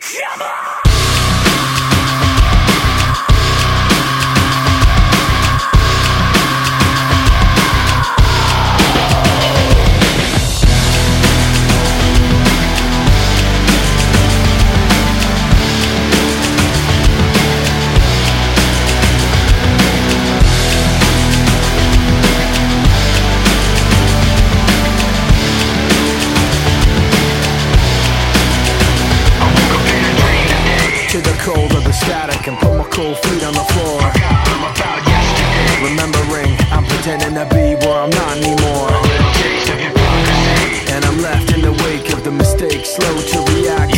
Come on! To the cold of the static and put my cold feet on the floor. Remembering I'm pretending to be where I'm not anymore. And I'm left in the wake of the mistakes, slow to react.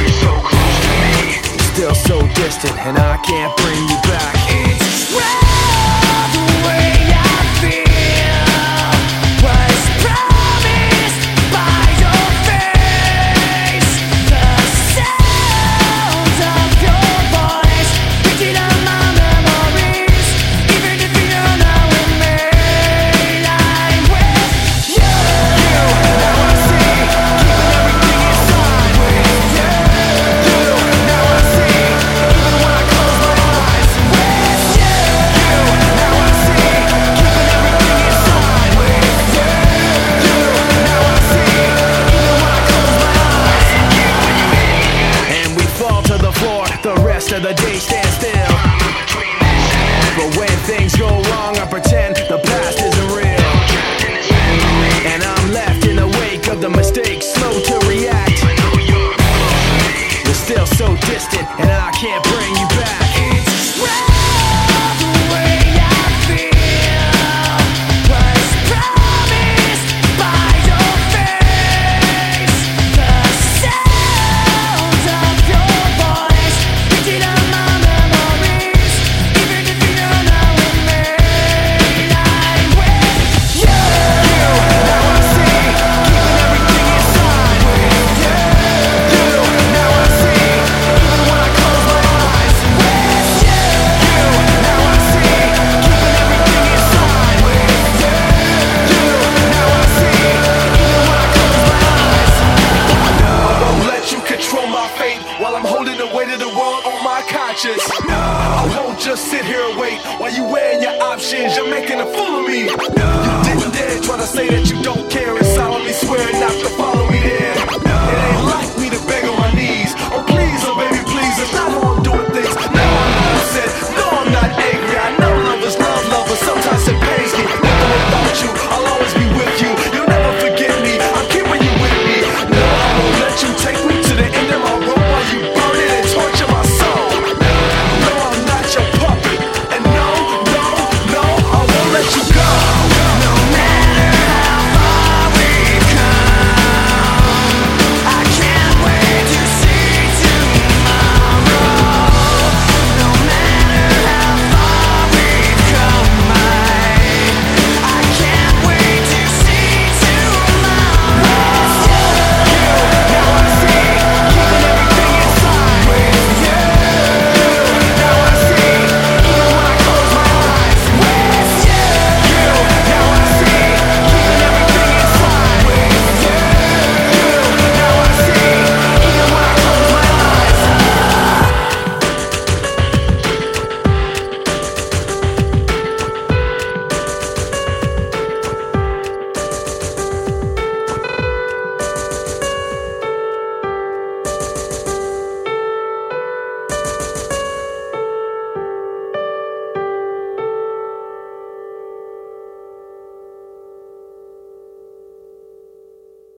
Still so distant and I can't bring you back. It's well the way I feel was promised by your face. The sounds of your voice picking up my memories. Even if you're not with me, I'm with you. Now I see, keeping everything inside. With you. Now I see, even when I close my eyes. With you. Now I see, keeping everything inside. With you. Now I see, even when I close my eyes. And we fall to the floor, the rest of the day stand still. But when things go wrong, I pretend the past isn't real. And I'm left in the wake of the mistakes, slow to react. You're still so distant, and I can't bring you back. It's well the way I feel was promised by your face. The sounds of your voice picking up my memories. Even if you're not with me, I'm with you. Now I see, keeping everything inside. With you. Now I see, even when I close my eyes. With you. Now I see, keeping everything inside. With you. Now I see, even when I close my eyes. I won't let you control my fate while I'm holding the weight of the world on my conscience. I won't just sit here and wait while you weighing your options. You're making a fool of me. You didn't dare try to say that you